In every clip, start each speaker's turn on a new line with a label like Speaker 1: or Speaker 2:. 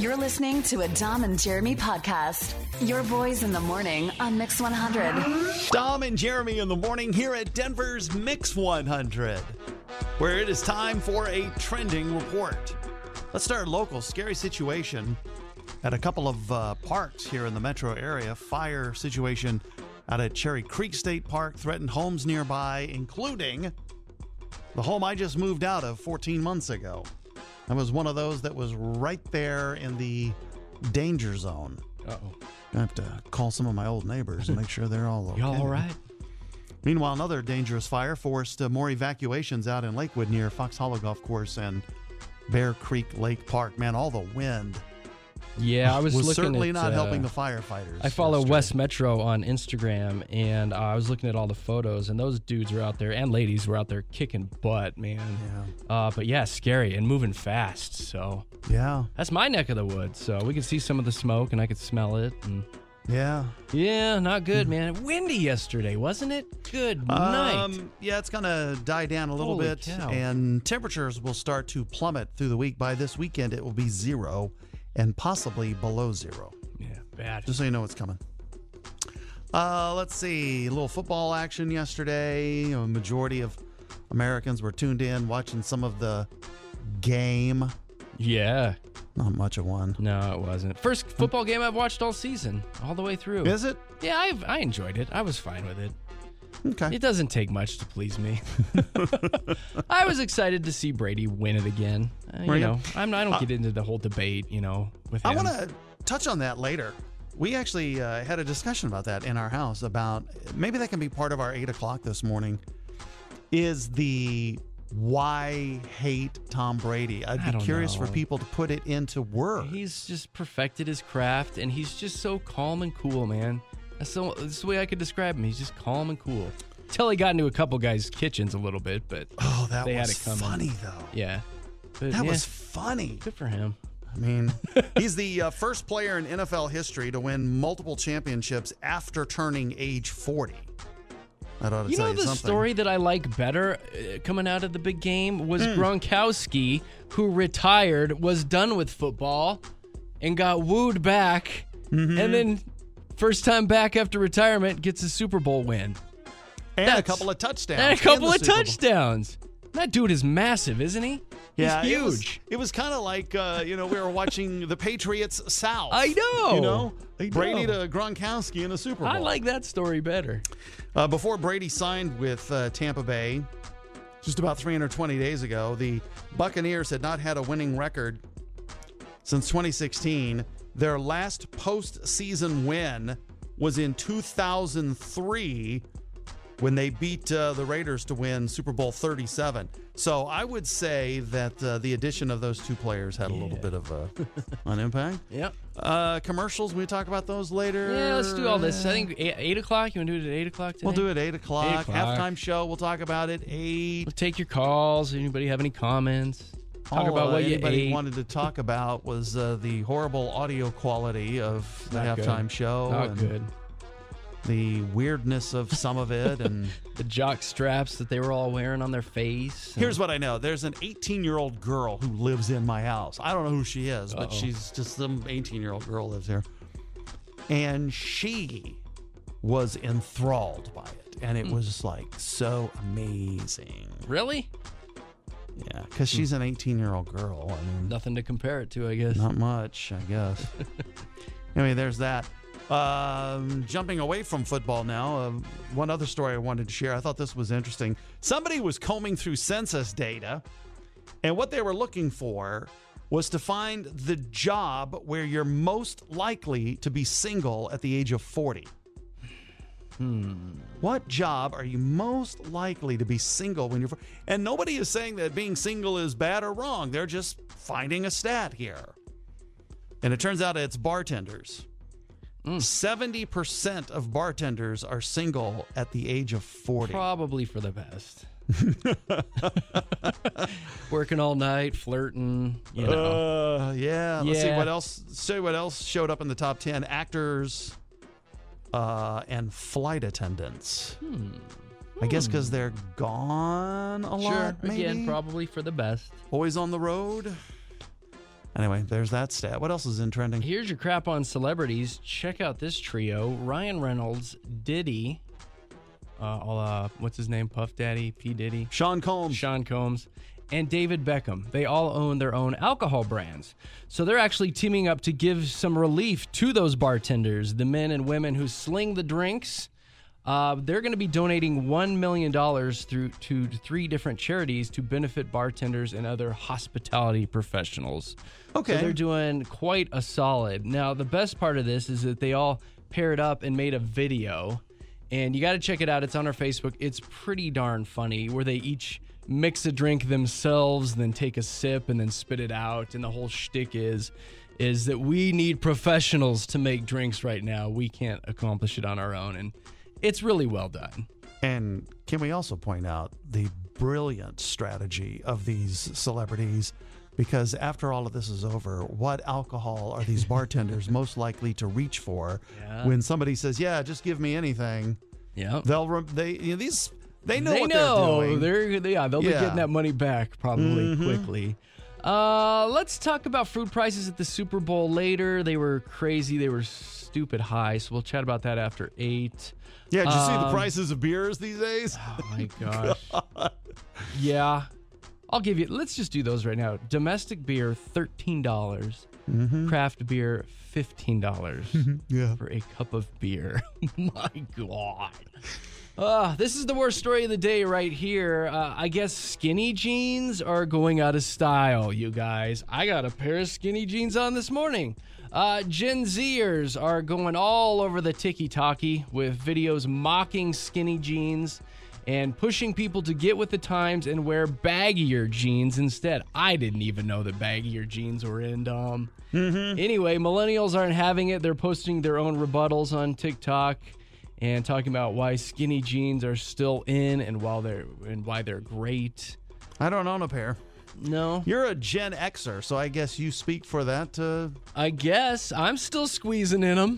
Speaker 1: You're listening to a Dom and Jeremy podcast. Your boys in the morning on Mix 100.
Speaker 2: Dom and Jeremy in the morning here at Denver's Mix 100, where it is time for a trending report. Let's start local. Scary situation at a couple of parks here in the metro area. Fire situation out at Cherry Creek State Park threatened homes nearby, including the home I just moved out of 14 months ago. That was one of those that was right there in the danger zone.
Speaker 3: Uh-oh.
Speaker 2: I have to call some of my old neighbors and make sure they're all okay.
Speaker 3: Y'all all right?
Speaker 2: Meanwhile, another dangerous fire forced more evacuations out in Lakewood near Fox Hollow Golf Course and Bear Creek Lake Park. Man, all the wind
Speaker 3: Yeah, I was looking
Speaker 2: certainly
Speaker 3: at,
Speaker 2: not helping the firefighters.
Speaker 3: I follow
Speaker 2: yesterday.
Speaker 3: West Metro on Instagram, and I was looking at all the photos, and those dudes were out there, and ladies were out there kicking butt, man.
Speaker 2: Yeah.
Speaker 3: But yeah, scary and moving fast. So
Speaker 2: Yeah.
Speaker 3: that's my neck of the woods. So we could see some of the smoke, and I could smell it. And
Speaker 2: Yeah.
Speaker 3: yeah, not good, man. Windy yesterday, wasn't it? Good night.
Speaker 2: Yeah, it's going to die down a little
Speaker 3: Holy
Speaker 2: bit,
Speaker 3: cow.
Speaker 2: and temperatures will start to plummet through the week. By this weekend, it will be 0 and possibly below 0.
Speaker 3: Yeah, bad.
Speaker 2: Just so you know what's coming. Let's see. A little football action yesterday. A majority of Americans were tuned in watching some of the game.
Speaker 3: Yeah.
Speaker 2: Not much of one.
Speaker 3: No, it wasn't. First football game I've watched all season, all the way through.
Speaker 2: Is it?
Speaker 3: Yeah, I enjoyed it. I was fine with it.
Speaker 2: Okay.
Speaker 3: It doesn't take much to please me. I was excited to see Brady win it again.
Speaker 2: Were you?
Speaker 3: I don't get into the whole debate, with him.
Speaker 2: I want to touch on that later. We actually had a discussion about that in our house about maybe that can be part of our 8 o'clock this morning. Is the why hate Tom Brady?
Speaker 3: I
Speaker 2: I'd be
Speaker 3: don't
Speaker 2: curious for
Speaker 3: know.
Speaker 2: people to put it into words.
Speaker 3: He's just perfected his craft, and he's just so calm and cool, man. That's the way I could describe him. He's just calm and cool. Till he got into a couple guys' kitchens a little bit, but
Speaker 2: Oh, that
Speaker 3: they had
Speaker 2: was
Speaker 3: it coming.
Speaker 2: funny, though.
Speaker 3: Yeah. But
Speaker 2: That
Speaker 3: yeah,
Speaker 2: was funny.
Speaker 3: good for him.
Speaker 2: I mean, he's the first player in NFL history to win multiple championships after turning age 40. That ought to
Speaker 3: You
Speaker 2: tell
Speaker 3: know
Speaker 2: you
Speaker 3: the
Speaker 2: something.
Speaker 3: story that I like better coming out of the big game was Gronkowski, who retired, was done with football, and got wooed back, and then first time back after retirement gets a Super Bowl win.
Speaker 2: And a
Speaker 3: That's-
Speaker 2: couple of touchdowns.
Speaker 3: And a couple
Speaker 2: in the
Speaker 3: of
Speaker 2: Super Bowl.
Speaker 3: touchdowns. That dude is massive, isn't he?
Speaker 2: Yeah,
Speaker 3: He's huge.
Speaker 2: It was kind of like, we were watching the Patriots South.
Speaker 3: I know.
Speaker 2: You know?
Speaker 3: I know.
Speaker 2: Brady to Gronkowski in a Super Bowl.
Speaker 3: I like that story better.
Speaker 2: Before Brady signed with Tampa Bay, just about 320 days ago, the Buccaneers had not had a winning record since 2016. Their last postseason win was in 2003 when they beat the Raiders to win Super Bowl 37. So I would say that the addition of those two players had a little bit of an impact.
Speaker 3: Yep.
Speaker 2: Commercials, we talk about those later.
Speaker 3: Yeah, let's do all this. I think 8 o'clock. You want to do it at 8 o'clock today?
Speaker 2: We'll do it at 8 o'clock.
Speaker 3: 8 o'clock.
Speaker 2: Halftime show, we'll talk about it 8.
Speaker 3: We'll take your calls. Anybody have any comments? Talk about what you
Speaker 2: anybody
Speaker 3: ate.
Speaker 2: wanted to talk about was the horrible audio quality of the
Speaker 3: Not good.
Speaker 2: halftime show.
Speaker 3: Not
Speaker 2: and
Speaker 3: good.
Speaker 2: The weirdness of some of it. And
Speaker 3: The jock straps that they were all wearing on their face.
Speaker 2: here's what I know. There's an 18-year-old girl who lives in my house. I don't know who she is, but
Speaker 3: Uh-oh.
Speaker 2: she's just some 18-year-old girl lives here. And she was enthralled by it. And it was like so amazing.
Speaker 3: Really?
Speaker 2: Yeah, because she's an 18-year-old girl. I mean,
Speaker 3: Nothing to compare it to, I guess.
Speaker 2: not much, I guess. Anyway, there's that. Jumping away from football now, one other story I wanted to share. I thought this was interesting. Somebody was combing through census data, and what they were looking for was to find the job where you're most likely to be single at the age of 40. What job are you most likely to be single when you're 40? And nobody is saying that being single is bad or wrong. They're just finding a stat here. And it turns out it's bartenders. 70% of bartenders are single at the age of 40.
Speaker 3: Probably for the best. Working all night, flirting,
Speaker 2: Yeah. Let's see
Speaker 3: Yeah.
Speaker 2: what else. See what else showed up in the top 10. Actors and flight attendants. I guess because they're gone a
Speaker 3: Sure,
Speaker 2: lot, maybe.
Speaker 3: again, probably for the best.
Speaker 2: Always on the road. Anyway, there's that stat. What else is in trending?
Speaker 3: Here's your crap on celebrities. Check out this trio: Ryan Reynolds, Diddy, what's his name? Puff Daddy, P. Diddy,
Speaker 2: Sean Combs,
Speaker 3: and David Beckham. They all own their own alcohol brands. So they're actually teaming up to give some relief to those bartenders, the men and women who sling the drinks. They're going to be donating $1 million to 3 different charities to benefit bartenders and other hospitality professionals.
Speaker 2: Okay.
Speaker 3: So they're doing quite a solid. Now, the best part of this is that they all paired up and made a video. And you got to check it out. It's on our Facebook. It's pretty darn funny, where they each mix a drink themselves, then take a sip, and then spit it out. And the whole shtick is that we need professionals to make drinks right now. We can't accomplish it on our own. And it's really well done.
Speaker 2: And can we also point out the brilliant strategy of these celebrities? Because after all of this is over, what alcohol are these bartenders most likely to reach for when somebody says, "Yeah, just give me anything"?
Speaker 3: Yeah,
Speaker 2: they know what they're doing.
Speaker 3: They'll be getting that money back probably quickly. Let's talk about food prices at the Super Bowl later. They were crazy. They were stupid high. So we'll chat about that after 8.
Speaker 2: Yeah, did you see the prices of beers these days?
Speaker 3: Oh my gosh. Yeah. I'll give you, let's just do those right now. Domestic beer, $13. Mm-hmm. Craft beer, $15 for a cup of beer. My God. This is the worst story of the day right here. I guess skinny jeans are going out of style, you guys. I got a pair of skinny jeans on this morning. Gen Zers are going all over the tiki-taki with videos mocking skinny jeans and pushing people to get with the times and wear baggier jeans instead. I didn't even know that baggier jeans were in, Dom. Anyway, millennials aren't having it. They're posting their own rebuttals on TikTok and talking about why skinny jeans are still in and why they're great.
Speaker 2: I don't own a pair.
Speaker 3: No.
Speaker 2: You're a Gen Xer, so I guess you speak for that.
Speaker 3: I guess. I'm still squeezing in them.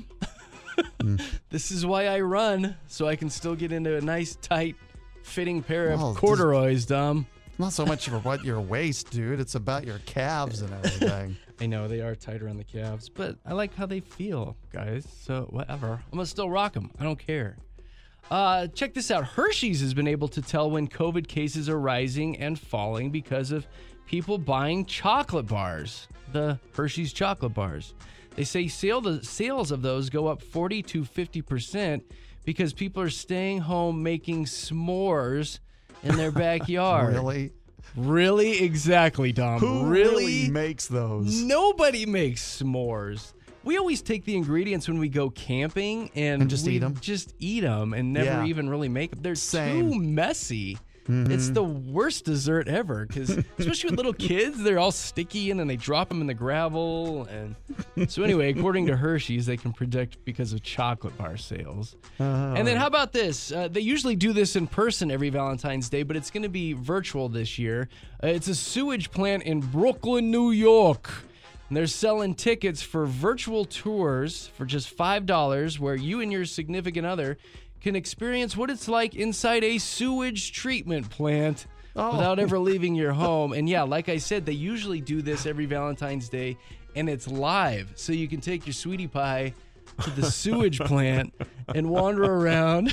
Speaker 3: This is why I run, so I can still get into a nice, tight, fitting pair of corduroys, Dom.
Speaker 2: Not so much for what your waist, dude. It's about your calves and everything.
Speaker 3: I know, they are tight around the calves, but I like how they feel, guys. So, whatever. I'm going to still rock them. I don't care. Check this out. Hershey's has been able to tell when COVID cases are rising and falling because of people buying chocolate bars, the Hershey's chocolate bars. They say sales of those go up 40 to 50% because people are staying home making s'mores in their backyard.
Speaker 2: Really?
Speaker 3: Really? Exactly, Dom.
Speaker 2: Who really makes those?
Speaker 3: Nobody makes s'mores. We always take the ingredients when we go camping and
Speaker 2: just eat them.
Speaker 3: Just eat them and never even really make them. They're too messy.
Speaker 2: Mm-hmm.
Speaker 3: It's the worst dessert ever because, especially with little kids, they're all sticky and then they drop them in the gravel. And so anyway, according to Hershey's, they can predict because of chocolate bar sales. And then how about this? They usually do this in person every Valentine's Day, but it's going to be virtual this year. It's a sewage plant in Brooklyn, New York. And they're selling tickets for virtual tours for just $5 where you and your significant other can experience what it's like inside a sewage treatment plant without ever leaving your home. And yeah, like I said, they usually do this every Valentine's Day, and it's live. So you can take your sweetie pie to the sewage plant and wander around.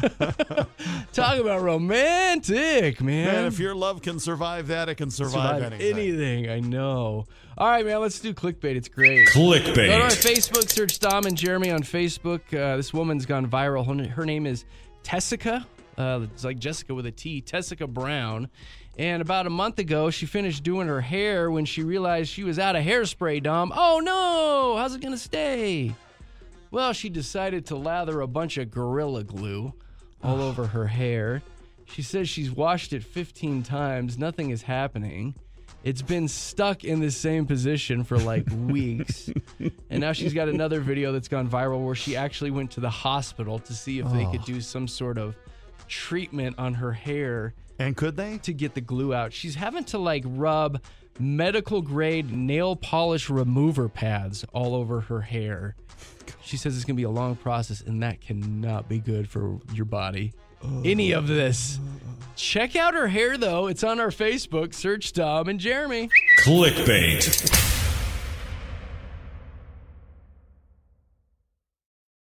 Speaker 3: Talk about romantic, man.
Speaker 2: Man, if your love can survive that, it can survive
Speaker 3: anything. I know. All right, man, let's do clickbait. It's great.
Speaker 4: Clickbait.
Speaker 3: Go to our Facebook, search Dom and Jeremy on Facebook. This woman's gone viral. Her name is Tessica. It's like Jessica with a T, Tessica Brown. And about a month ago, she finished doing her hair when she realized she was out of hairspray, Dom. Oh, no. How's it going to stay? Well, she decided to lather a bunch of Gorilla Glue all over her hair. She says she's washed it 15 times. Nothing is happening. It's been stuck in the same position for like weeks. And now she's got another video that's gone viral where she actually went to the hospital to see if they could do some sort of treatment on her hair.
Speaker 2: And could they?
Speaker 3: To get the glue out. She's having to like rub medical grade nail polish remover pads all over her hair. She says it's going to be a long process, and that cannot be good for your body. Any of this. Check out her hair, though. It's on our Facebook. Search Dom and Jeremy.
Speaker 4: Clickbait.